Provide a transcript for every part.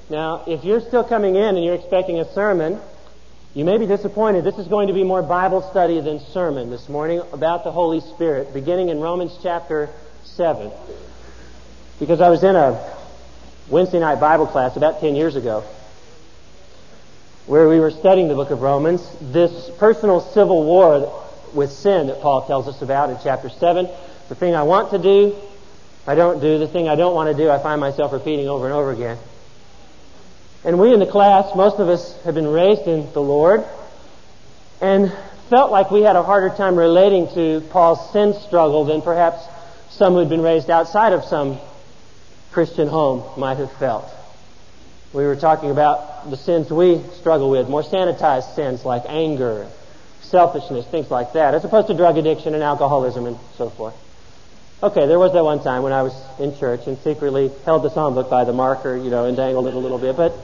Now, if you're still coming in and you're expecting a sermon, you may be disappointed. This is going to be more Bible study than sermon this morning about the Holy Spirit, beginning in Romans chapter 7. Because I was in a Wednesday night Bible class about 10 years ago where we were studying the book of Romans, this personal civil war with sin that Paul tells us about in chapter 7. The thing I want to do, I don't do. The thing I don't want to do, I find myself repeating over and over again. And we in the class, most of us have been raised in the Lord and felt like we had a harder time relating to Paul's sin struggle than perhaps some who had been raised outside of some Christian home might have felt. We were talking about the sins we struggle with, more sanitized sins like anger, selfishness, things like that, as opposed to drug addiction and alcoholism and so forth. Okay, there was that one time when I was in church and secretly held the psalm book by the marker, and dangled it a little bit. But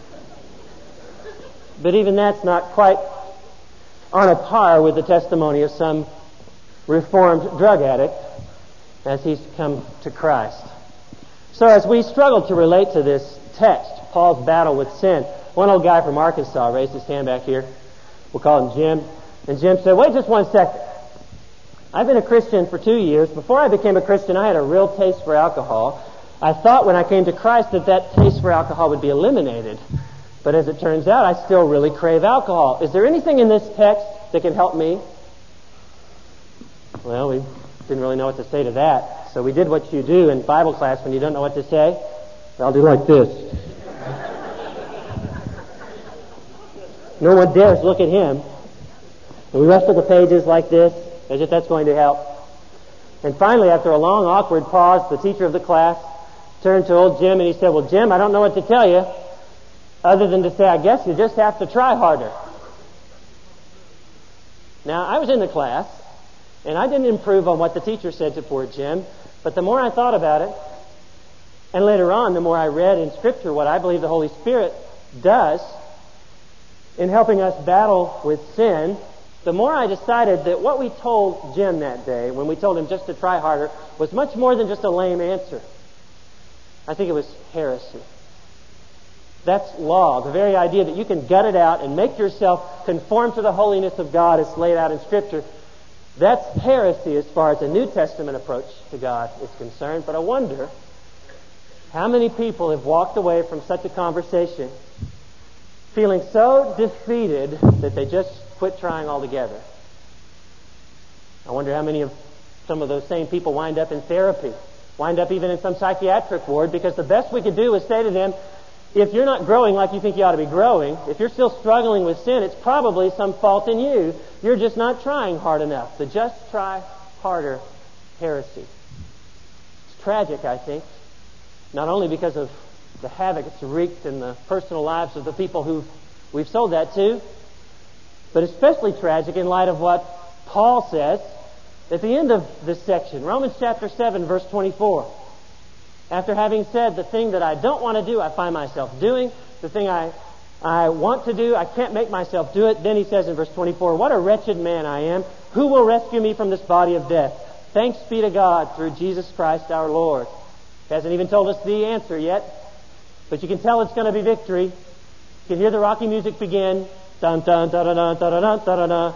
even that's not quite on a par with the testimony of some reformed drug addict as he's come to Christ. So as we struggle to relate to this text, Paul's battle with sin, one old guy from Arkansas raised his hand back here. We'll call him Jim. And Jim said, wait just one second. I've been a Christian for 2 years. Before I became a Christian, I had a real taste for alcohol. I thought when I came to Christ that taste for alcohol would be eliminated. But as it turns out, I still really crave alcohol. Is there anything in this text that can help me? Well, we didn't really know what to say to that. So we did what you do in Bible class when you don't know what to say. I'll do like this. No one dares look at him. And we rustled the pages like this, as if that's going to help. And finally, after a long, awkward pause, the teacher of the class turned to old Jim and he said, well, Jim, I don't know what to tell you other than to say, I guess you just have to try harder. Now, I was in the class, and I didn't improve on what the teacher said to poor Jim, but the more I thought about it, and later on, the more I read in Scripture what I believe the Holy Spirit does in helping us battle with sin, the more I decided that what we told Jim that day, when we told him just to try harder, was much more than just a lame answer. I think it was heresy. That's law, the very idea that you can gut it out and make yourself conform to the holiness of God as laid out in Scripture. That's heresy as far as a New Testament approach to God is concerned. But I wonder how many people have walked away from such a conversation feeling so defeated that they just quit trying altogether. I wonder how many of some of those same people wind up in therapy, wind up even in some psychiatric ward, because the best we could do is say to them, if you're not growing like you think you ought to be growing, if you're still struggling with sin, it's probably some fault in you. You're just not trying hard enough. The just try harder heresy. It's tragic, I think, not only because of the havoc it's wreaked in the personal lives of the people who we've sold that to, but especially tragic in light of what Paul says at the end of this section, Romans chapter 7, verse 24. After having said, the thing that I don't want to do, I find myself doing. The thing I want to do, I can't make myself do it. Then he says in verse 24, what a wretched man I am. Who will rescue me from this body of death? Thanks be to God through Jesus Christ our Lord. He hasn't even told us the answer yet, but you can tell it's going to be victory. You can hear the Rocky music begin. Dun, dun, dun, dun, dun, dun, dun, dun, dun.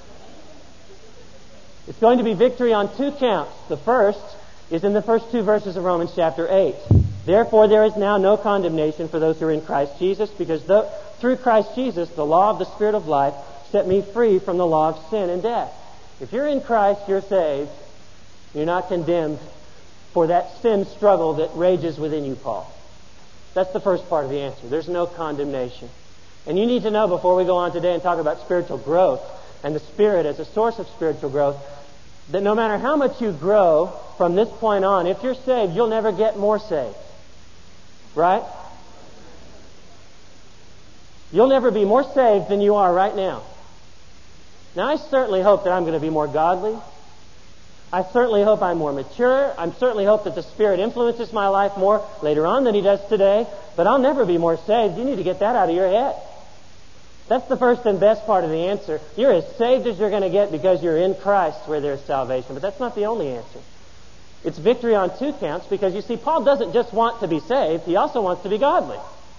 It's going to be victory on two counts. The first is in the first two verses of Romans chapter 8. Therefore, there is now no condemnation for those who are in Christ Jesus, because through Christ Jesus, the law of the Spirit of life set me free from the law of sin and death. If you're in Christ, you're saved. You're not condemned for that sin struggle that rages within you, Paul. That's the first part of the answer. There's no condemnation. And you need to know, before we go on today and talk about spiritual growth and the Spirit as a source of spiritual growth, that no matter how much you grow from this point on, if you're saved, you'll never get more saved. Right? You'll never be more saved than you are right now. Now, I certainly hope that I'm going to be more godly. I certainly hope I'm more mature. I certainly hope that the Spirit influences my life more later on than He does today. But I'll never be more saved. You need to get that out of your head. That's the first and best part of the answer. You're as saved as you're going to get because you're in Christ where there's salvation. But that's not the only answer. It's victory on two counts because, you see, Paul doesn't just want to be saved. He also wants to be godly.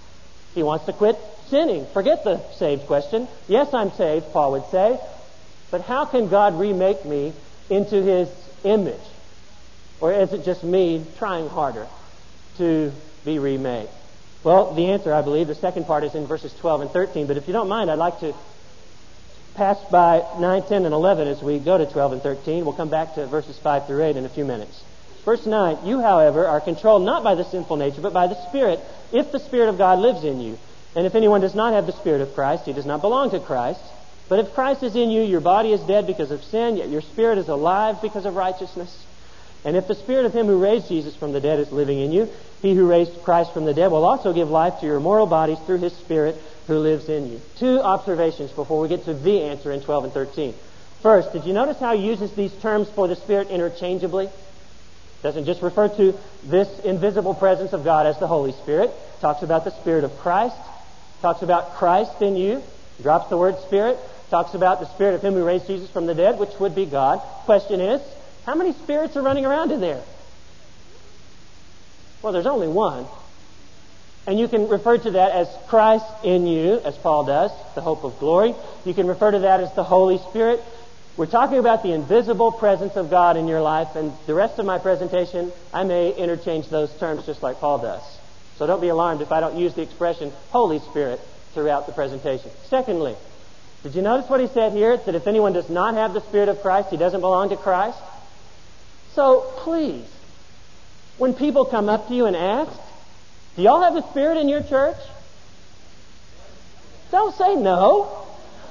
He wants to quit sinning. Forget the saved question. Yes, I'm saved, Paul would say. But how can God remake me into His image? Or is it just me trying harder to be remade? Well, the answer, I believe, the second part is in verses 12 and 13. But if you don't mind, I'd like to pass by 9, 10, and 11 as we go to 12 and 13. We'll come back to verses 5 through 8 in a few minutes. Verse 9, you, however, are controlled not by the sinful nature, but by the Spirit, if the Spirit of God lives in you. And if anyone does not have the Spirit of Christ, he does not belong to Christ. But if Christ is in you, your body is dead because of sin, yet your spirit is alive because of righteousness. And if the Spirit of Him who raised Jesus from the dead is living in you, He who raised Christ from the dead will also give life to your mortal bodies through His Spirit who lives in you. Two observations before we get to the answer in 12 and 13. First, did you notice how He uses these terms for the Spirit interchangeably? Doesn't just refer to this invisible presence of God as the Holy Spirit. Talks about the Spirit of Christ. Talks about Christ in you. Drops the word Spirit. Talks about the Spirit of Him who raised Jesus from the dead, which would be God. Question is, how many spirits are running around in there? Well, there's only one. And you can refer to that as Christ in you, as Paul does, the hope of glory. You can refer to that as the Holy Spirit. We're talking about the invisible presence of God in your life, and the rest of my presentation, I may interchange those terms just like Paul does. So don't be alarmed if I don't use the expression Holy Spirit throughout the presentation. Secondly, did you notice what he said here? That if anyone does not have the Spirit of Christ, he doesn't belong to Christ? So please, when people come up to you and ask, do y'all have the Spirit in your church? Don't say no.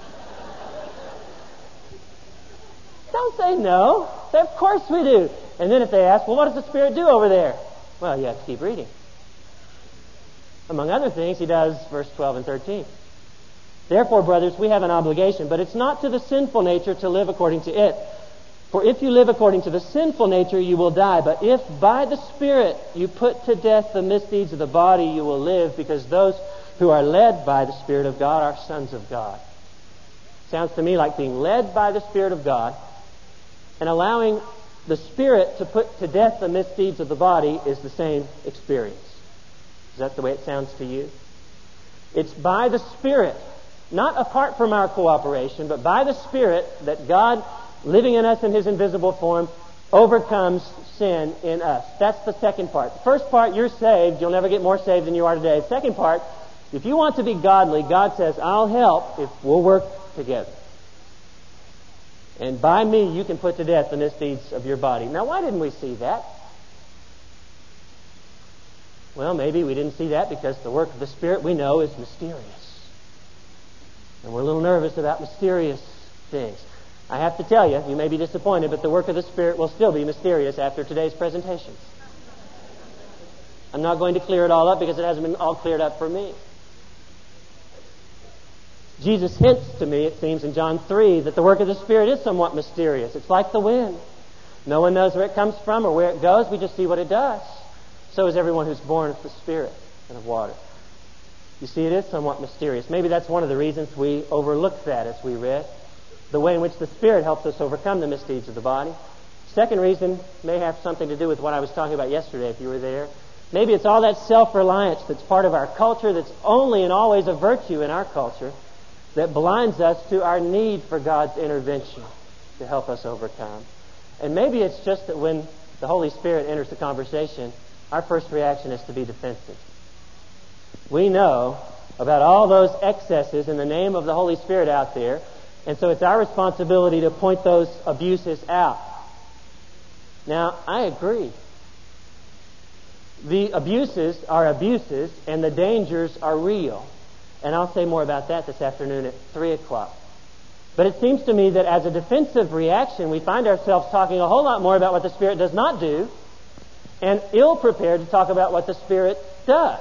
Don't say no. Say, of course we do. And then if they ask, well, what does the Spirit do over there? Well, you have to keep reading. Among other things, He does verse 12 and 13. Therefore, brothers, we have an obligation, but it's not to the sinful nature to live according to it. For if you live according to the sinful nature, you will die. But if by the Spirit you put to death the misdeeds of the body, you will live, because those who are led by the Spirit of God are sons of God. Sounds to me like being led by the Spirit of God and allowing the Spirit to put to death the misdeeds of the body is the same experience. Is that the way it sounds to you? It's by the Spirit, not apart from our cooperation, but by the Spirit that God, living in us in His invisible form, overcomes sin in us. That's the second part. The first part, you're saved. You'll never get more saved than you are today. The second part, if you want to be godly, God says, I'll help if we'll work together. And by me, you can put to death the misdeeds of your body. Now, why didn't we see that? Well, maybe we didn't see that because the work of the Spirit we know is mysterious. And we're a little nervous about mysterious things. I have to tell you, you may be disappointed, but the work of the Spirit will still be mysterious after today's presentations. I'm not going to clear it all up because it hasn't been all cleared up for me. Jesus hints to me, it seems, in John 3, that the work of the Spirit is somewhat mysterious. It's like the wind. No one knows where it comes from or where it goes. We just see what it does. So is everyone who's born of the Spirit and of water. You see, it is somewhat mysterious. Maybe that's one of the reasons we overlooked that as we read. The way in which the Spirit helps us overcome the misdeeds of the body. Second reason may have something to do with what I was talking about yesterday, if you were there. Maybe it's all that self-reliance that's part of our culture, that's only and always a virtue in our culture, that blinds us to our need for God's intervention to help us overcome. And maybe it's just that when the Holy Spirit enters the conversation, our first reaction is to be defensive. We know about all those excesses in the name of the Holy Spirit out there, and so it's our responsibility to point those abuses out. Now, I agree. The abuses are abuses, and the dangers are real. And I'll say more about that this afternoon at 3 o'clock. But it seems to me that as a defensive reaction, we find ourselves talking a whole lot more about what the Spirit does not do, and ill-prepared to talk about what the Spirit does.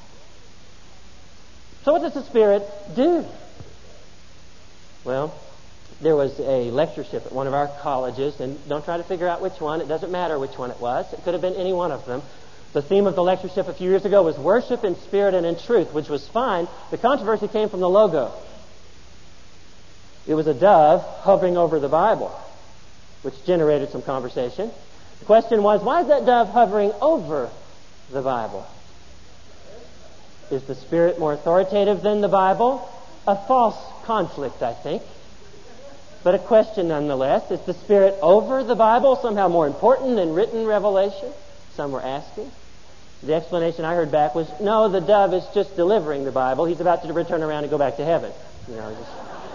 So what does the Spirit do? Well, there was a lectureship at one of our colleges, and don't try to figure out which one. It doesn't matter which one it was. It could have been any one of them. The theme of the lectureship a few years ago was worship in spirit and in truth, which was fine. The controversy came from the logo. It was a dove hovering over the Bible, which generated some conversation. The question was, why is that dove hovering over the Bible? Is the Spirit more authoritative than the Bible? A false conflict, I think. But a question nonetheless. Is the Spirit over the Bible somehow more important than written revelation? Some were asking. The explanation I heard back was, no, the dove is just delivering the Bible. He's about to return around and go back to heaven. Just...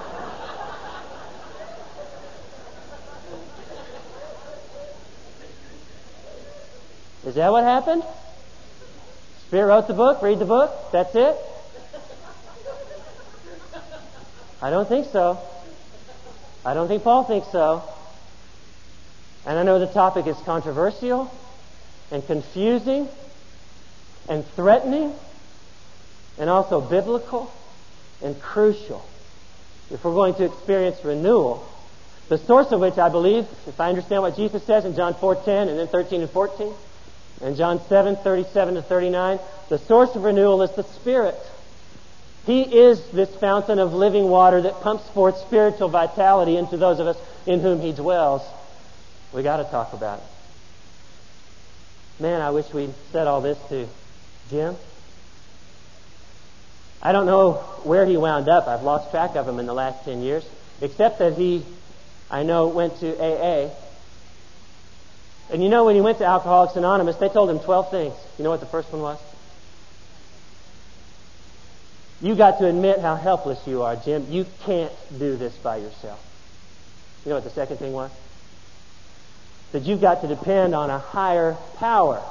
Is that what happened? Spirit wrote the book, read the book, that's it? I don't think so. I don't think Paul thinks so. And I know the topic is controversial and confusing and threatening and also biblical and crucial if we're going to experience renewal, the source of which I believe, if I understand what Jesus says in John 4:10 and then 13 and 14, and John 7:37 to 39, the source of renewal is the Spirit. He is this fountain of living water that pumps forth spiritual vitality into those of us in whom He dwells. We got to talk about it. Man, I wish we'd said all this to Jim. I don't know where he wound up. I've lost track of him in the last 10 years, except that he, I know, went to AA. And when he went to Alcoholics Anonymous, they told him 12 things. You know what the first one was? You got to admit how helpless you are, Jim. You can't do this by yourself. You know what the second thing was? That you've got to depend on a higher power.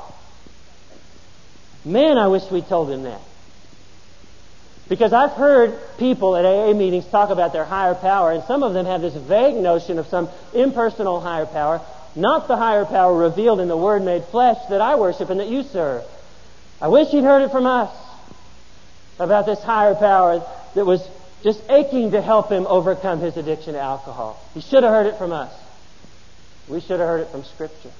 Man, I wish we told him that. Because I've heard people at AA meetings talk about their higher power, and some of them have this vague notion of some impersonal higher power, not the higher power revealed in the Word made flesh that I worship and that you serve. I wish you'd heard it from us about this higher power that was just aching to help him overcome his addiction to alcohol. He should have heard it from us. We should have heard it from Scripture.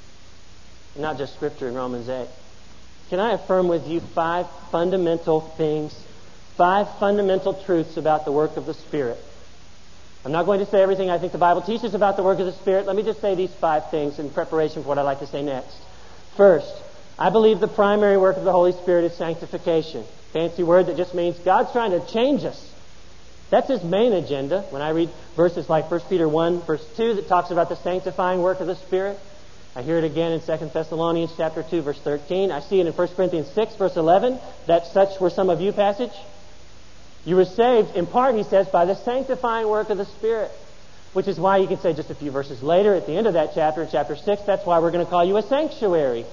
Not just Scripture in Romans 8. Can I affirm with you 5 fundamental things, 5 fundamental truths about the work of the Spirit? I'm not going to say everything I think the Bible teaches about the work of the Spirit. Let me just say these 5 things in preparation for what I'd like to say next. First, I believe the primary work of the Holy Spirit is sanctification. Fancy word that just means God's trying to change us. That's His main agenda. When I read verses like 1 Peter 1, verse 2, that talks about the sanctifying work of the Spirit, I hear it again in 2 Thessalonians chapter 2, verse 13. I see it in 1 Corinthians 6, verse 11, that such were some of you passage. You were saved, in part, he says, by the sanctifying work of the Spirit. Which is why you can say just a few verses later, at the end of that chapter, in chapter 6, that's why we're going to call you a sanctuary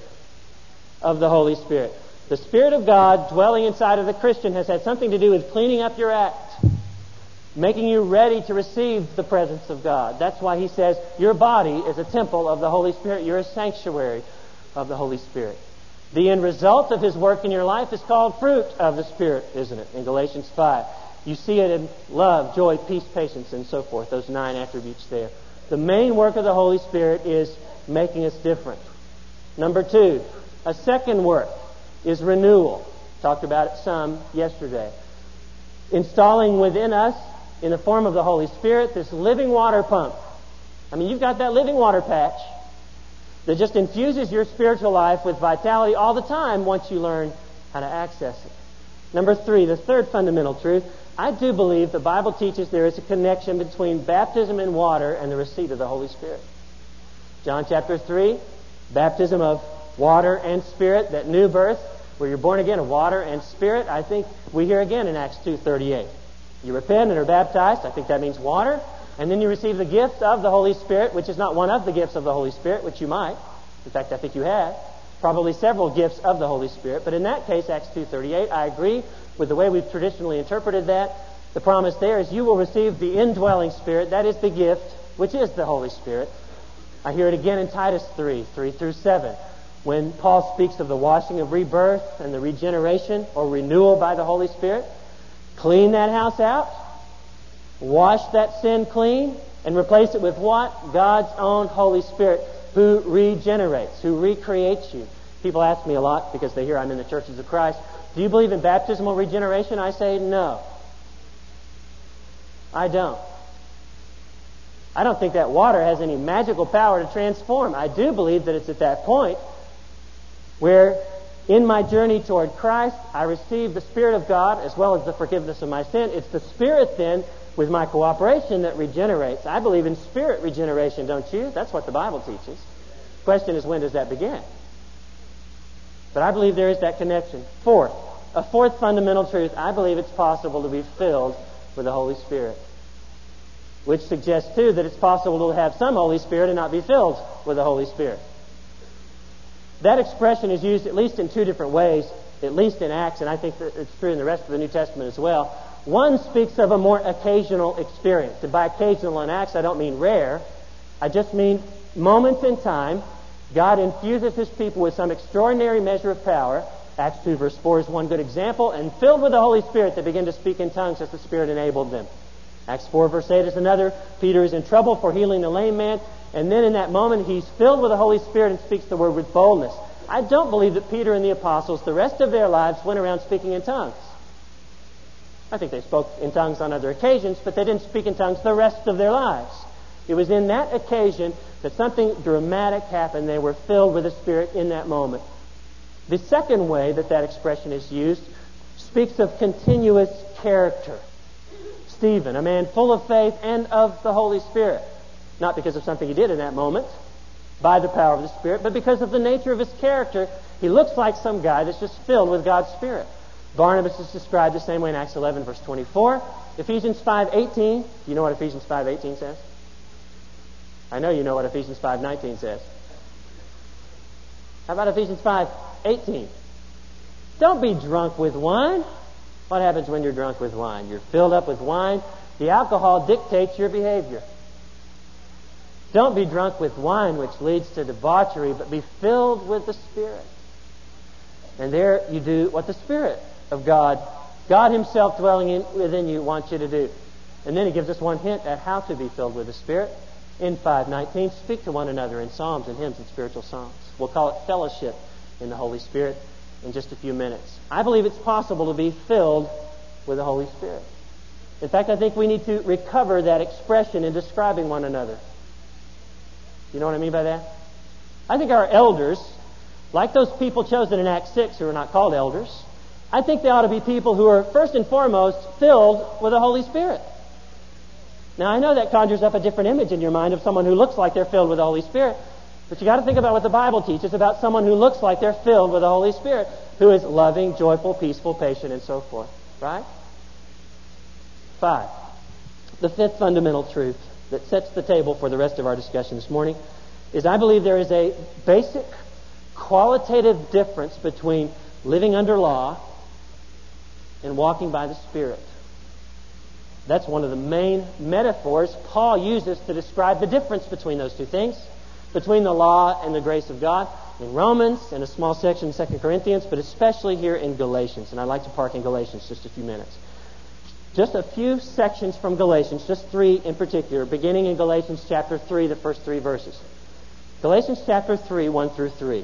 of the Holy Spirit. The Spirit of God dwelling inside of the Christian has had something to do with cleaning up your act, making you ready to receive the presence of God. That's why he says your body is a temple of the Holy Spirit. You're a sanctuary of the Holy Spirit. The end result of His work in your life is called fruit of the Spirit, isn't it? In Galatians 5. You see it in love, joy, peace, patience, and so forth. Those 9 attributes there. The main work of the Holy Spirit is making us different. Number 2, a second work is renewal. Talked about it some yesterday. Installing within us, in the form of the Holy Spirit, this living water pump. I mean, you've got that living water patch that just infuses your spiritual life with vitality all the time once you learn how to access it. Number 3, the third fundamental truth. I do believe the Bible teaches there is a connection between baptism in water and the receipt of the Holy Spirit. John chapter 3, baptism of water and Spirit, that new birth, where you're born again of water and Spirit, I think we hear again in Acts 2:38. You repent and are baptized, I think that means water, and then you receive the gift of the Holy Spirit, which is not one of the gifts of the Holy Spirit, which you might. In fact, I think you have. Probably several gifts of the Holy Spirit. But in that case, Acts 2:38, I agree with the way we've traditionally interpreted that. The promise there is you will receive the indwelling Spirit. That is the gift, which is the Holy Spirit. I hear it again in Titus 3 through 7. When Paul speaks of the washing of rebirth and the regeneration or renewal by the Holy Spirit, clean that house out, wash that sin clean, and replace it with what? God's own Holy Spirit, who regenerates, who recreates you. People ask me a lot, because they hear I'm in the Churches of Christ, do you believe in baptismal regeneration? I say no. I don't. I don't think that water has any magical power to transform. I do believe that it's at that point where In my journey toward Christ, I receive the Spirit of God as well as the forgiveness of my sin. It's the Spirit then, with my cooperation, that regenerates. I believe in Spirit regeneration, don't you? That's what the Bible teaches. The question is, when does that begin? But I believe there is that connection. A fourth fundamental truth, I believe it's possible to be filled with the Holy Spirit. Which suggests, too, that it's possible to have some Holy Spirit and not be filled with the Holy Spirit. That expression is used at least in two different ways, at least in Acts, and I think that it's true in the rest of the New Testament as well. One speaks of a more occasional experience. And by occasional in Acts, I don't mean rare. I just mean moments in time, God infuses His people with some extraordinary measure of power. Acts 2 verse 4 is one good example. And filled with the Holy Spirit, they begin to speak in tongues as the Spirit enabled them. Acts 4 verse 8 is another. Peter is in trouble for healing the lame man. And then in that moment, he's filled with the Holy Spirit and speaks the word with boldness. I don't believe that Peter and the apostles, the rest of their lives, went around speaking in tongues. I think they spoke in tongues on other occasions, but they didn't speak in tongues the rest of their lives. It was in that occasion that something dramatic happened. They were filled with the Spirit in that moment. The second way that that expression is used speaks of continuous character. Stephen, a man full of faith and of the Holy Spirit. Not because of something he did in that moment, by the power of the Spirit, but because of the nature of his character. He looks like some guy that's just filled with God's Spirit. Barnabas is described the same way in Acts 11, verse 24. Ephesians 5:18. You know what Ephesians 5:18 says? I know you know what Ephesians 5:19 says. How about Ephesians 5:18? Don't be drunk with wine. What happens when you're drunk with wine? You're filled up with wine. The alcohol dictates your behavior. Don't be drunk with wine, which leads to debauchery, but be filled with the Spirit. And there you do what the Spirit of God Himself dwelling within you, wants you to do. And then He gives us one hint at how to be filled with the Spirit. In 5:19, speak to one another in psalms and hymns and spiritual songs. We'll call it fellowship in the Holy Spirit in just a few minutes. I believe it's possible to be filled with the Holy Spirit. In fact, I think we need to recover that expression in describing one another. You know what I mean by that? I think our elders, like those people chosen in Acts 6 who are not called elders, I think they ought to be people who are first and foremost filled with the Holy Spirit. Now, I know that conjures up a different image in your mind of someone who looks like they're filled with the Holy Spirit, but you got to think about what the Bible teaches about someone who looks like they're filled with the Holy Spirit, who is loving, joyful, peaceful, patient, and so forth. Right? 5. The fifth fundamental truth that sets the table for the rest of our discussion this morning is I believe there is a basic qualitative difference between living under law and walking by the Spirit. That's one of the main metaphors Paul uses to describe the difference between those two things, between the law and the grace of God, in Romans and a small section in 2 Corinthians, but especially here in Galatians. And I'd like to park in Galatians just a few minutes. Just a few sections from Galatians, just 3 in particular, beginning in Galatians chapter 3, the first 3 verses. Galatians chapter 3, 1 through 3.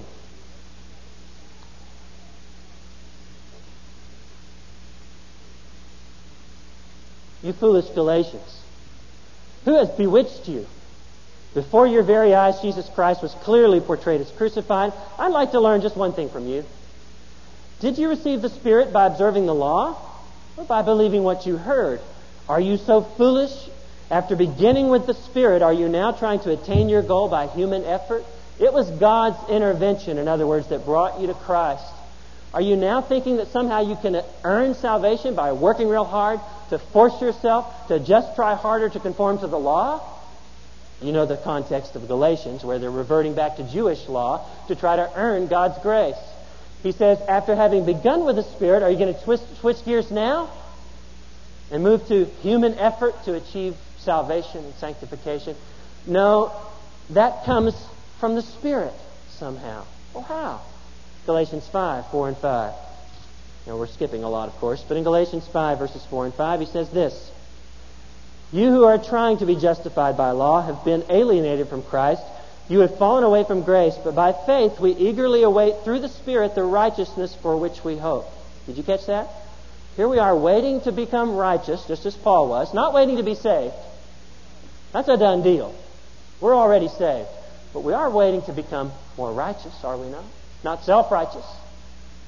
You foolish Galatians, who has bewitched you? Before your very eyes, Jesus Christ was clearly portrayed as crucified. I'd like to learn just one thing from you. Did you receive the Spirit by observing the law, or by believing what you heard? Are you so foolish? After beginning with the Spirit, are you now trying to attain your goal by human effort? It was God's intervention, in other words, that brought you to Christ. Are you now thinking that somehow you can earn salvation by working real hard, to force yourself to just try harder to conform to the law? You know the context of Galatians, where they're reverting back to Jewish law to try to earn God's grace. He says, after having begun with the Spirit, are you going to switch gears now and move to human effort to achieve salvation and sanctification? No, that comes from the Spirit somehow. Well, how? Galatians 5, 4 and 5. Now, we're skipping a lot, of course, but in Galatians 5, verses 4 and 5, he says this: You who are trying to be justified by law have been alienated from Christ. You have fallen away from grace, but by faith we eagerly await through the Spirit the righteousness for which we hope. Did you catch that? Here we are waiting to become righteous, just as Paul was, not waiting to be saved. That's a done deal. We're already saved. But we are waiting to become more righteous, are we not? Not self-righteous.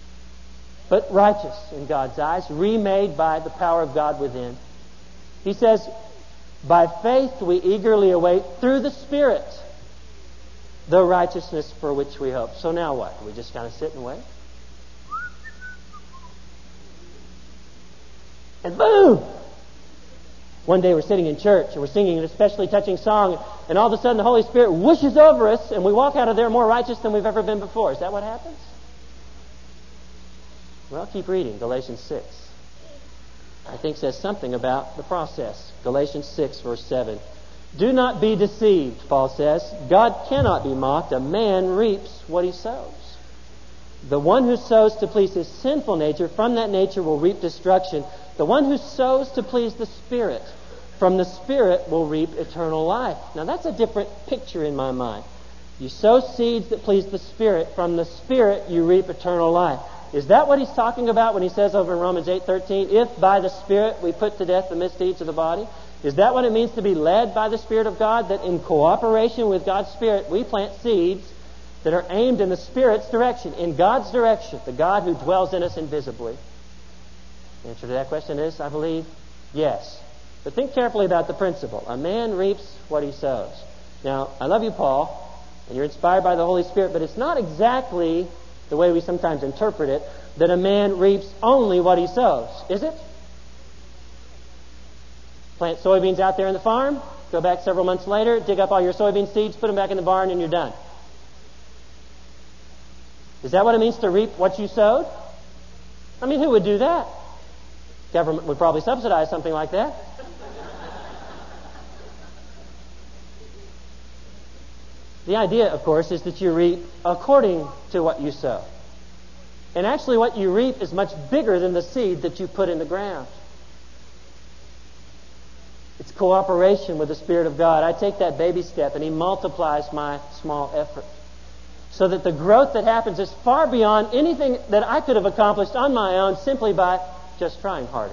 but righteous in God's eyes, remade by the power of God within. He says, by faith we eagerly await through the Spirit the righteousness for which we hope. So now what? Do we just kind of sit and wait? And boom! One day we're sitting in church and we're singing an especially touching song, and all of a sudden the Holy Spirit whooshes over us and we walk out of there more righteous than we've ever been before. Is that what happens? Well, keep reading. Galatians 6. I think says something about the process. Galatians 6, verse 7. Do not be deceived, Paul says. God cannot be mocked. A man reaps what he sows. The one who sows to please his sinful nature, from that nature will reap destruction. The one who sows to please the Spirit, from the Spirit will reap eternal life. Now that's a different picture in my mind. You sow seeds that please the Spirit. From the Spirit you reap eternal life. Is that what he's talking about when he says over in Romans 8:13, if by the Spirit we put to death the misdeeds of the body? Is that what it means to be led by the Spirit of God? That in cooperation with God's Spirit we plant seeds that are aimed in the Spirit's direction, in God's direction, the God who dwells in us invisibly? The answer to that question is, I believe, yes. But think carefully about the principle. A man reaps what he sows. Now, I love you, Paul, and you're inspired by the Holy Spirit, but it's not exactly the way we sometimes interpret it, that a man reaps only what he sows. Is it? Plant soybeans out there in the farm, go back several months later, dig up all your soybean seeds, put them back in the barn, and you're done. Is that what it means to reap what you sowed? I mean, who would do that? Government would probably subsidize something like that. The idea, of course, is that you reap according to what you sow. And actually what you reap is much bigger than the seed that you put in the ground. It's cooperation with the Spirit of God. I take that baby step and He multiplies my small effort. So that the growth that happens is far beyond anything that I could have accomplished on my own simply by just trying harder.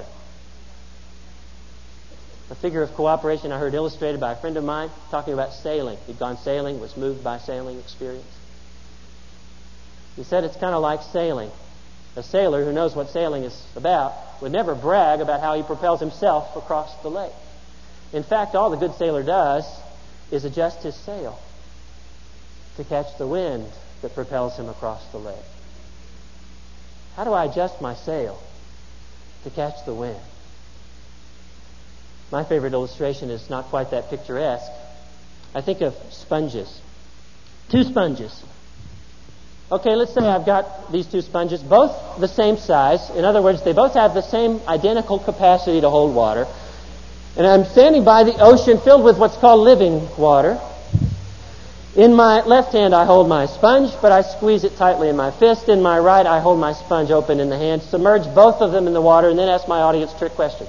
A figure of cooperation I heard illustrated by a friend of mine talking about sailing. He'd gone sailing, was moved by sailing experience. He said it's kind of like sailing. A sailor who knows what sailing is about would never brag about how he propels himself across the lake. In fact, all the good sailor does is adjust his sail to catch the wind that propels him across the lake. How do I adjust my sail to catch the wind? My favorite illustration is not quite that picturesque. I think of sponges. 2 sponges. Okay, let's say I've got these 2 sponges, both the same size. In other words, they both have the same identical capacity to hold water. And I'm standing by the ocean filled with what's called living water. In my left hand I hold my sponge, but I squeeze it tightly in my fist. In my right I hold my sponge open in the hand, submerge both of them in the water, and then ask my audience trick questions.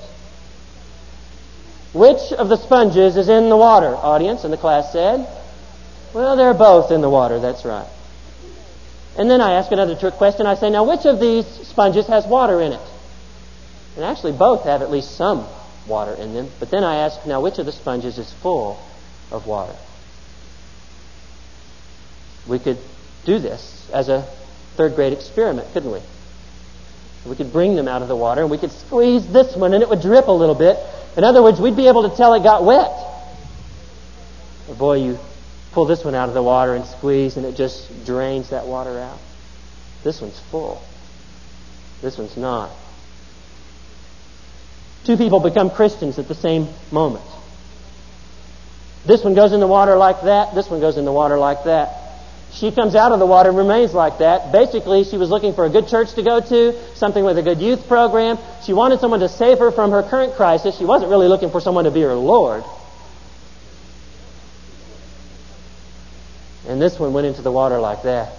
Which of the sponges is in the water, audience? And the class said, well, they're both in the water, that's right. And then I ask another trick question. I say, now which of these sponges has water in it? And actually both have at least some water in them. But then I ask, now which of the sponges is full of water? We could do this as a 3rd grade experiment, couldn't we? We could bring them out of the water and we could squeeze this one and it would drip a little bit. In other words, we'd be able to tell it got wet. Or boy, you pull this one out of the water and squeeze and it just drains that water out. This one's full. This one's not. 2 people become Christians at the same moment. This one goes in the water like that. This one goes in the water like that. She comes out of the water and remains like that. Basically, she was looking for a good church to go to, something with a good youth program. She wanted someone to save her from her current crisis. She wasn't really looking for someone to be her Lord. And this one went into the water like that.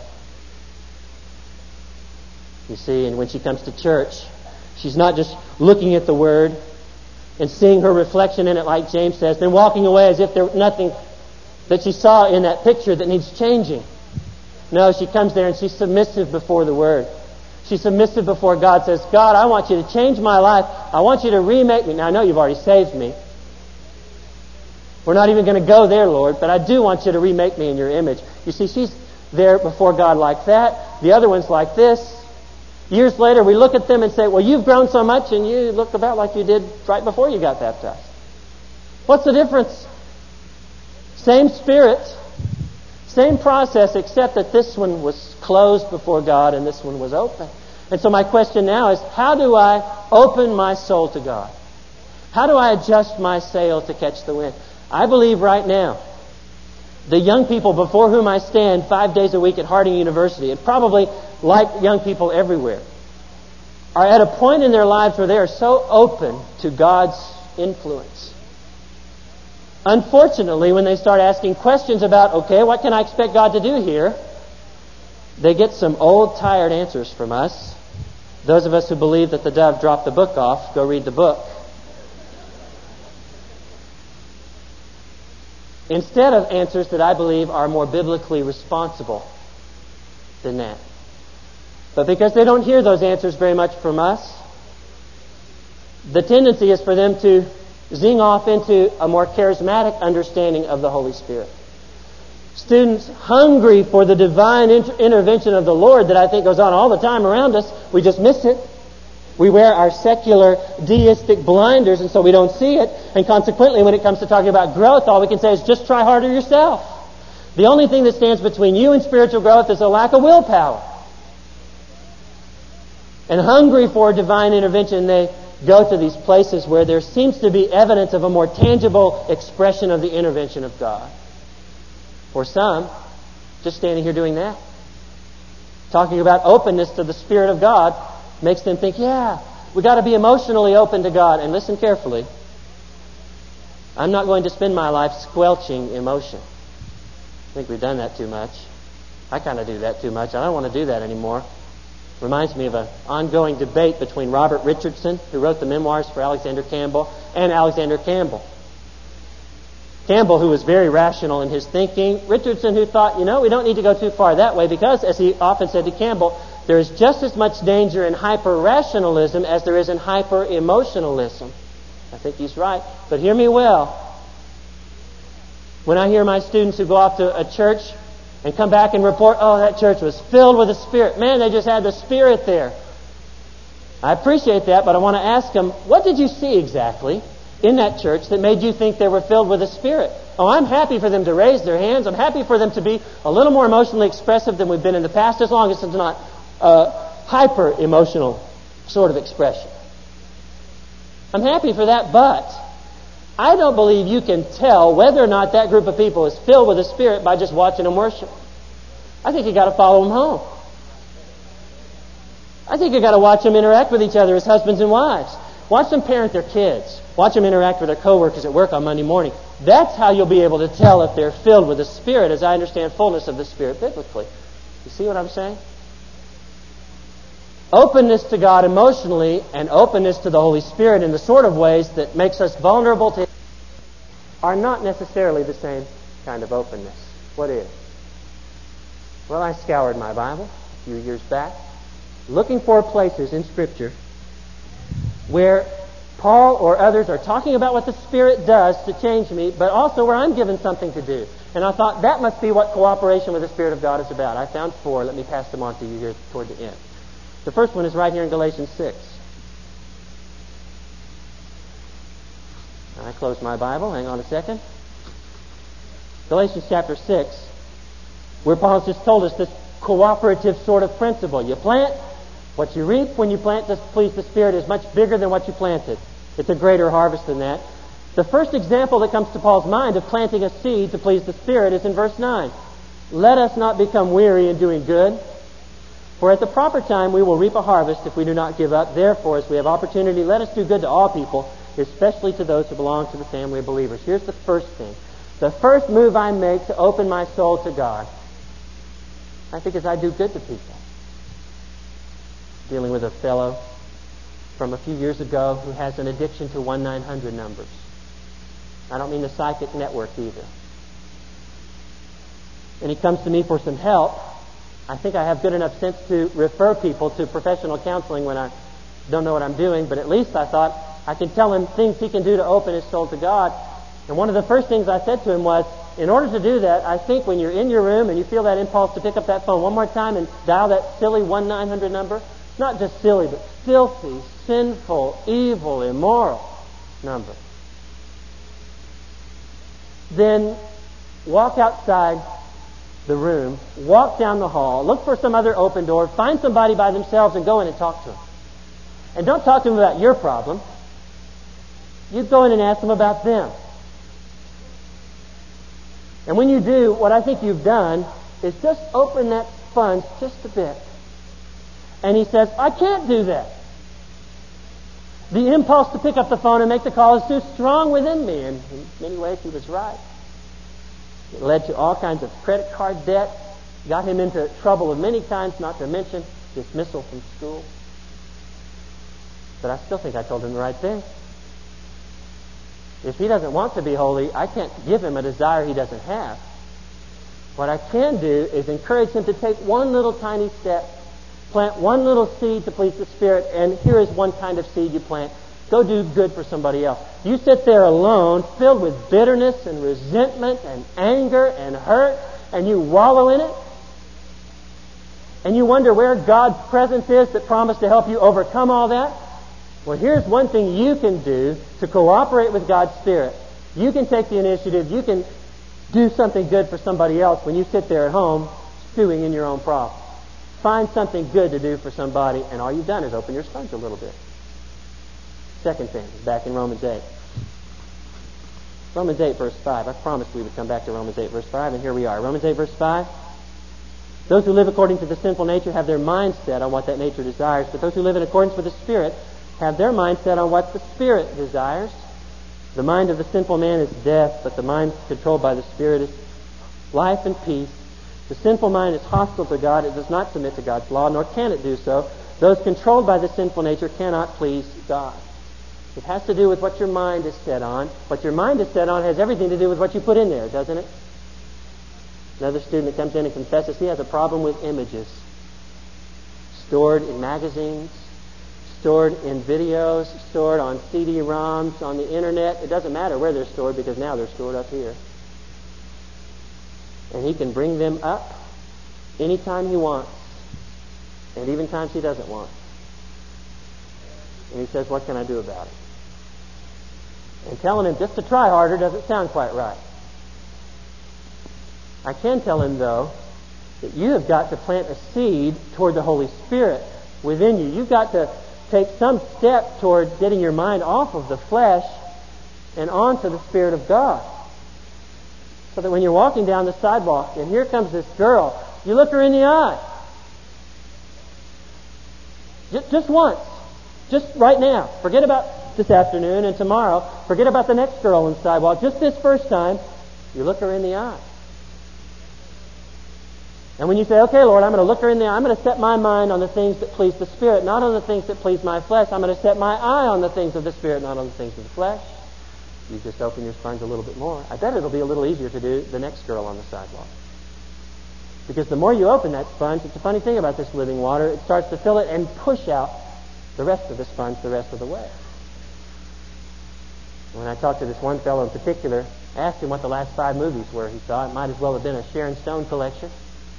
You see, and when she comes to church, she's not just looking at the Word and seeing her reflection in it like James says, then walking away as if there was nothing that she saw in that picture that needs changing. No, she comes there and she's submissive before the Word. She's submissive before God, says, God, I want you to change my life. I want you to remake me. Now, I know you've already saved me. We're not even going to go there, Lord, but I do want you to remake me in your image. You see, she's there before God like that. The other one's like this. Years later, we look at them and say, well, you've grown so much and you look about like you did right before you got baptized. What's the difference? Same Spirit, same process, except that this one was closed before God and this one was open. And so my question now is, how do I open my soul to God? How do I adjust my sail to catch the wind? I believe right now, the young people before whom I stand 5 days a week at Harding University, and probably like young people everywhere, are at a point in their lives where they are so open to God's influence. Unfortunately, when they start asking questions about, okay, what can I expect God to do here? They get some old, tired answers from us. Those of us who believe that the dove dropped the book off, go read the book. Instead of answers that I believe are more biblically responsible than that. But because they don't hear those answers very much from us, the tendency is for them to zing off into a more charismatic understanding of the Holy Spirit. Students hungry for the divine intervention of the Lord that I think goes on all the time around us, we just miss it. We wear our secular deistic blinders, and so we don't see it. And consequently, when it comes to talking about growth, all we can say is just try harder yourself. The only thing that stands between you and spiritual growth is a lack of willpower. And hungry for divine intervention, they go to these places where there seems to be evidence of a more tangible expression of the intervention of God. For some, just standing here doing that, talking about openness to the Spirit of God, makes them think, yeah, we got to be emotionally open to God. And listen carefully. I'm not going to spend my life squelching emotion. I think we've done that too much. I kind of do that too much. I don't want to do that anymore. Reminds me of an ongoing debate between Robert Richardson, who wrote the memoirs for Alexander Campbell, and Alexander Campbell. Campbell, who was very rational in his thinking. Richardson, who thought, we don't need to go too far that way because, as he often said to Campbell, there is just as much danger in hyper-rationalism as there is in hyper-emotionalism. I think he's right. But hear me well. When I hear my students who go off to a church and come back and report, oh, that church was filled with the Spirit. Man, they just had the Spirit there. I appreciate that, but I want to ask them, what did you see exactly in that church that made you think they were filled with the Spirit? Oh, I'm happy for them to raise their hands. I'm happy for them to be a little more emotionally expressive than we've been in the past, as long as it's not hyper-emotional sort of expression. I'm happy for that, but I don't believe you can tell whether or not that group of people is filled with the Spirit by just watching them worship. I think you got to follow them home. I think you got to watch them interact with each other as husbands and wives. Watch them parent their kids. Watch them interact with their coworkers at work on Monday morning. That's how you'll be able to tell if they're filled with the Spirit, as I understand fullness of the Spirit biblically. You see what I'm saying? Openness to God emotionally and openness to the Holy Spirit in the sort of ways that makes us vulnerable to Him are not necessarily the same kind of openness. What is? Well, I scoured my Bible a few years back, looking for places in Scripture where Paul or others are talking about what the Spirit does to change me, but also where I'm given something to do. And I thought that must be what cooperation with the Spirit of God is about. I found 4. Let me pass them on to you here toward the end. The first one is right here in Galatians 6. I closed my Bible. Hang on a second. Galatians chapter 6, where Paul's just told us this cooperative sort of principle. You plant, what you reap when you plant to please the Spirit is much bigger than what you planted. It's a greater harvest than that. The first example that comes to Paul's mind of planting a seed to please the Spirit is in verse 9. Let us not become weary in doing good, for at the proper time we will reap a harvest if we do not give up. Therefore, as we have opportunity, let us do good to all people, especially to those who belong to the family of believers. Here's the first thing. The first move I make to open my soul to God, I think, is I do good to people. Dealing with a fellow from a few years ago who has an addiction to 1-900 numbers. I don't mean the psychic network either. And he comes to me for some help. I think I have good enough sense to refer people to professional counseling when I don't know what I'm doing, but at least I thought I could tell him things he can do to open his soul to God. And one of the first things I said to him was, in order to do that, I think when you're in your room and you feel that impulse to pick up that phone one more time and dial that silly 1-900 number, Not just silly, but filthy, sinful, evil, immoral number. Then walk outside the room, walk down the hall, look for some other open door, find somebody by themselves and go in and talk to them. And don't talk to them about your problem. You go in and ask them about them. And when you do, what I think you've done is just open that sponge just a bit. And he says, I can't do that. The impulse to pick up the phone and make the call is too strong within me. And in many ways, he was right. It led to all kinds of credit card debt, got him into trouble of many kinds, not to mention dismissal from school. But I still think I told him the right thing. If he doesn't want to be holy, I can't give him a desire he doesn't have. What I can do is encourage him to take one little tiny step, plant one little seed to please the Spirit, and here is one kind of seed you plant. Go do good for somebody else. You sit there alone, filled with bitterness and resentment and anger and hurt, and you wallow in it, and you wonder where God's presence is that promised to help you overcome all that. Well, here's one thing you can do to cooperate with God's Spirit. You can take the initiative. You can do something good for somebody else when you sit there at home stewing in your own problem. Find something good to do for somebody, and all you've done is open your sponge a little bit. Second thing, back in Romans 8. Romans 8, verse 5. I promised we would come back to Romans 8, verse 5, and here we are. Romans 8, verse 5. Those who live according to the sinful nature have their mind set on what that nature desires, but those who live in accordance with the Spirit have their mind set on what the Spirit desires. The mind of the sinful man is death, but the mind controlled by the Spirit is life and peace. The sinful mind is hostile to God. It does not submit to God's law, nor can it do so. Those controlled by the sinful nature cannot please God. It has to do with what your mind is set on. What your mind is set on has everything to do with what you put in there, doesn't it? Another student that comes in and confesses he has a problem with images stored in magazines, stored in videos, stored on CD-ROMs, on the internet. It doesn't matter where they're stored because now they're stored up here. And he can bring them up anytime he wants, and even times he doesn't want. And he says, what can I do about it? And telling him just to try harder doesn't sound quite right. I can tell him, though, that you have got to plant a seed toward the Holy Spirit within you. You've got to take some step toward getting your mind off of the flesh and onto the Spirit of God. So that when you're walking down the sidewalk and here comes this girl, you look her in the eye. Just once. Just right now. Forget about this afternoon and tomorrow. Forget about the next girl on the sidewalk. Just this first time, you look her in the eye. And when you say, okay, Lord, I'm going to look her in the eye, I'm going to set my mind on the things that please the Spirit, not on the things that please my flesh. I'm going to set my eye on the things of the Spirit, not on the things of the flesh. You just open your sponge a little bit more. I bet it'll be a little easier to do the next girl on the sidewalk. Because the more you open that sponge, it's a funny thing about this living water, it starts to fill it and push out the rest of the sponge the rest of the way. When I talked to this one fellow in particular, I asked him what the last 5 movies were he saw. It might as well have been a Sharon Stone collection.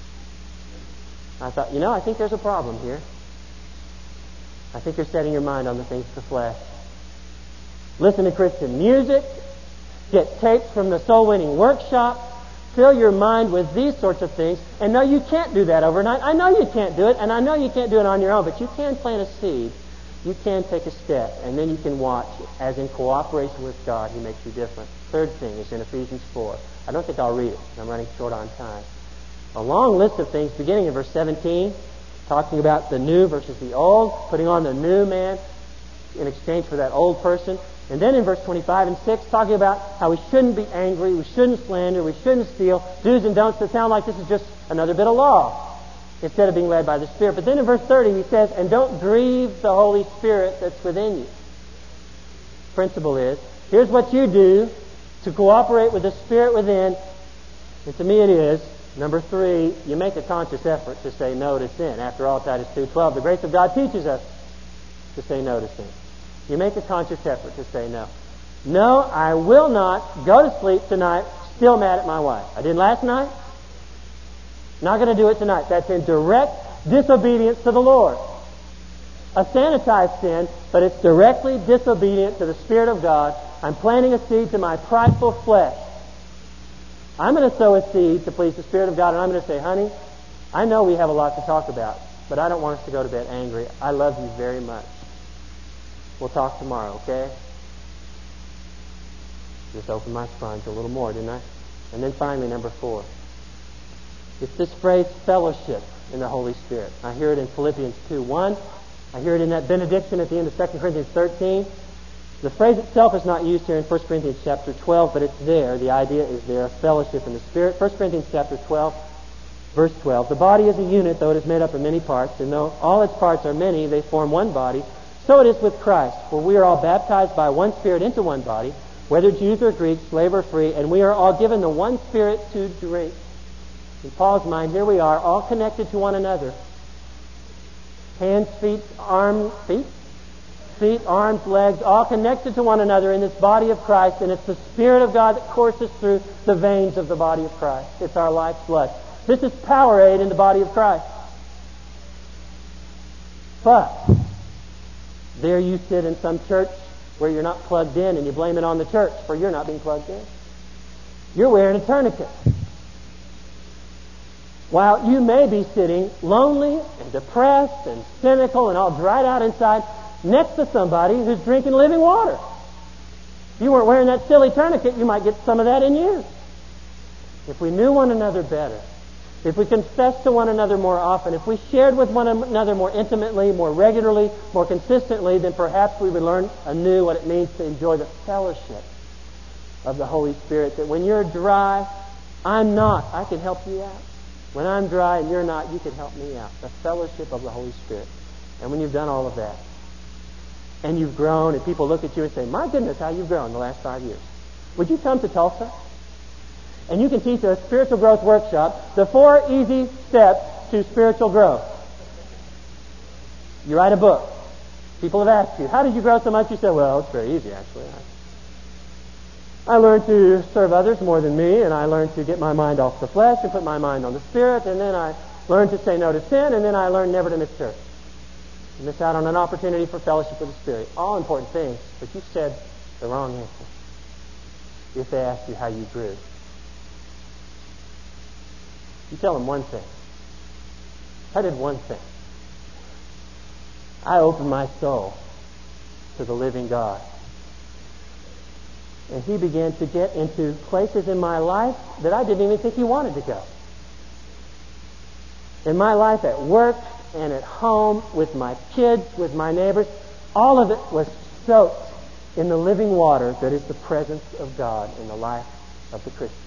I thought, I think there's a problem here. I think you're setting your mind on the things of the flesh. Listen to Christian music. Get tapes from the Soul Winning Workshop. Fill your mind with these sorts of things. And no, you can't do that overnight. I know you can't do it, and I know you can't do it on your own, but you can plant a seed. You can take a step, and then you can watch as in cooperation with God, He makes you different. Third thing is in Ephesians 4. I don't think I'll read it. I'm running short on time. A long list of things beginning in verse 17, talking about the new versus the old, putting on the new man in exchange for that old person. And then in verse 25 and 6, talking about how we shouldn't be angry, we shouldn't slander, we shouldn't steal, do's and don'ts that sound like this is just another bit of law instead of being led by the Spirit. But then in verse 30 he says, and don't grieve the Holy Spirit that's within you. Principle is, here's what you do to cooperate with the Spirit within, and to me it is, number 3, you make a conscious effort to say no to sin. After all, Titus 2:12, the grace of God teaches us to say no to sin. You make a conscious effort to say no. No, I will not go to sleep tonight still mad at my wife. I did last night. Not going to do it tonight. That's in direct disobedience to the Lord. a sanitized sin, but it's directly disobedient to the Spirit of God. I'm planting a seed to my prideful flesh. I'm going to sow a seed to please the Spirit of God, and I'm going to say, honey, I know we have a lot to talk about, but I don't want us to go to bed angry. I love you very much. We'll talk tomorrow, okay? Just opened my sponge a little more, didn't I? And then finally, number 4. It's this phrase, fellowship in the Holy Spirit. I hear it in Philippians 2:1. I hear it in that benediction at the end of 2 Corinthians 13. The phrase itself is not used here in 1 Corinthians chapter 12, but it's there. The idea is there, fellowship in the Spirit. 1 Corinthians chapter 12, verse 12. The body is a unit, though it is made up of many parts, and though all its parts are many, they form one body. So it is with Christ, for we are all baptized by one Spirit into one body, whether Jews or Greeks, slave or free, and we are all given the one Spirit to drink. In Paul's mind, here we are, all connected to one another. Hands, feet, arms, legs, all connected to one another in this body of Christ, and it's the Spirit of God that courses through the veins of the body of Christ. It's our life's blood. This is Powerade in the body of Christ. But there you sit in some church where you're not plugged in, and you blame it on the church for you're not being plugged in. You're wearing a tourniquet. While you may be sitting lonely and depressed and cynical and all dried out inside next to somebody who's drinking living water. If you weren't wearing that silly tourniquet, you might get some of that in you. If we knew one another better, if we confessed to one another more often, if we shared with one another more intimately, more regularly, more consistently, then perhaps we would learn anew what it means to enjoy the fellowship of the Holy Spirit. That when you're dry, I'm not. I can help you out. When I'm dry and you're not, you can help me out. The fellowship of the Holy Spirit. And when you've done all of that, and you've grown, and people look at you and say, my goodness, how you've grown in the last 5 years. Would you come to Tulsa? And you can teach a spiritual growth workshop, the 4 easy steps to spiritual growth. You write a book. People have asked you, how did you grow so much? You say, well, it's very easy, actually. I learned to serve others more than me, and I learned to get my mind off the flesh and put my mind on the Spirit, and then I learned to say no to sin, and then I learned never to miss church. You miss out on an opportunity for fellowship with the Spirit. All important things, but you said the wrong answer if they asked you how you grew. You tell them one thing. I did one thing. I opened my soul to the living God. And He began to get into places in my life that I didn't even think He wanted to go. In my life at work and at home, with my kids, with my neighbors, all of it was soaked in the living water that is the presence of God in the life of the Christian.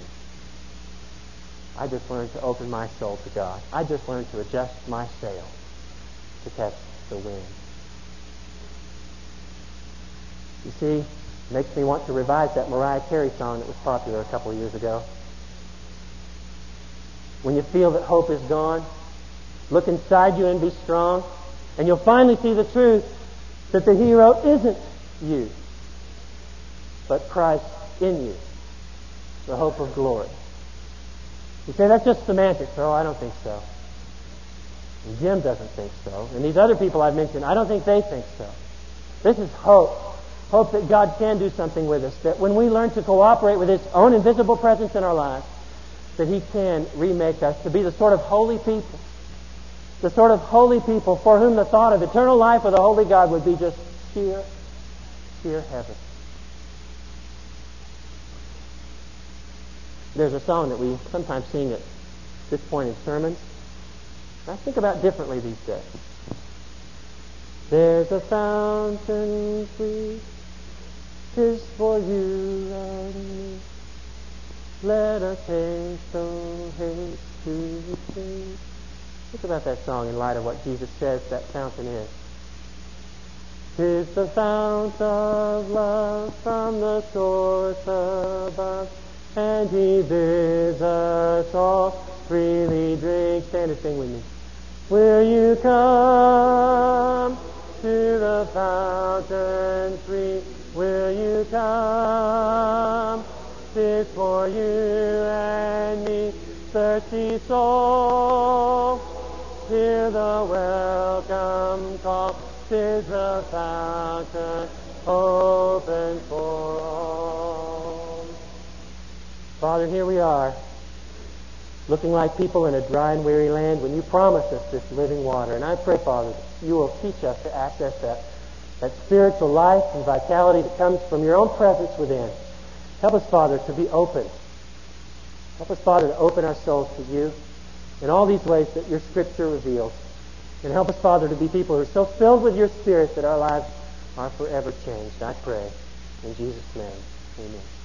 I just learned to open my soul to God. I just learned to adjust my sail to catch the wind. You see, it makes me want to revise that Mariah Carey song that was popular a couple of years ago. When you feel that hope is gone, look inside you and be strong, and you'll finally see the truth that the hero isn't you, but Christ in you, the hope of glory. You say, that's just semantics. Oh, I don't think so. And Jim doesn't think so. And these other people I've mentioned, I don't think they think so. This is hope. Hope that God can do something with us. That when we learn to cooperate with His own invisible presence in our lives, that He can remake us to be the sort of holy people. The sort of holy people for whom the thought of eternal life with a holy God would be just sheer heaven. There's a song that we sometimes sing at this point in sermons. I think about differently these days. There's a fountain sweet, 'tis for you and me. Let us haste, oh haste to receive. Think about that song in light of what Jesus says that fountain is. 'Tis the fount of love from the source above, and He bids us all freely drink. Stand and sing with me. Will you come to the fountain free? Will you come? 'Tis for you and me, thirsty soul. Hear the welcome call. is the fountain open for all. Father, here we are, looking like people in a dry and weary land when you promise us this living water. And I pray, Father, that you will teach us to access that spiritual life and vitality that comes from your own presence within. Help us, Father, to be open. Help us, Father, to open our souls to you in all these ways that your Scripture reveals. And help us, Father, to be people who are so filled with your Spirit that our lives are forever changed. I pray in Jesus' name. Amen.